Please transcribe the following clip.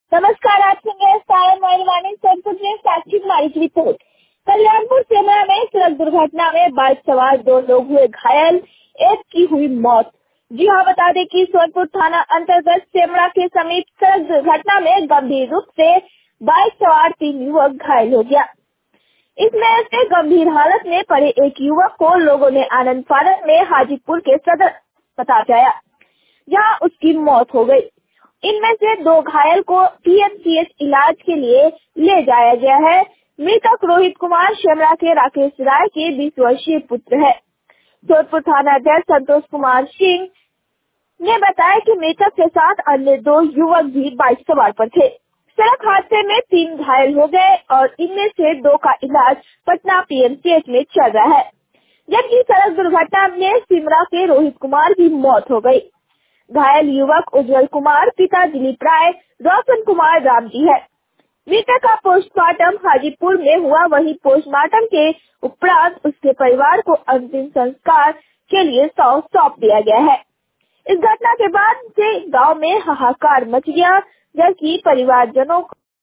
नमस्कार, आप सुन रहे हैं सारण वाणी सोनपुर में साक्षी कुमारी की रिपोर्ट। कल्याणपुर सेमरा में सड़क दुर्घटना में बाइक सवार 2 लोग हुए घायल, एक की हुई मौत। जी हाँ, बता दें कि सोनपुर थाना अंतर्गत सेमरा के समीप सड़क दुर्घटना में गंभीर रूप से बाइक सवार 3 युवक घायल हो गया। इसमें से गंभीर हालत में पड़े एक युवक को लोगों ने आनंद फानन में हाजीपुर के सदर अस्पताल पहुंचाया, जहां उसकी मौत हो गई। इनमें से 2 घायल को पीएमसीएच इलाज के लिए ले जाया गया है। मृतक रोहित कुमार सेमरा के राकेश राय के 20 वर्षीय पुत्र है। सोनपुर थाना अध्यक्ष संतोष कुमार सिंह ने बताया कि मृतक के साथ अन्य 2 युवक भी बाइक सवार पर थे। सड़क हादसे में 3 घायल हो गए और इनमें से 2 का इलाज पटना पीएमसीएच में चल रहा है, जबकि सड़क दुर्घटना में सिमरा के रोहित कुमार की मौत हो गई। घायल युवक उज्जवल कुमार पिता दिलीप राय रोशन कुमार रामजी है। मृतक का पोस्टमार्टम हाजीपुर में हुआ, वहीं पोस्टमार्टम के उपरांत उसके परिवार को अंतिम संस्कार के लिए सौंप दिया गया है। इस घटना के बाद से गांव में हाहाकार मच गया, जबकि परिवारजनों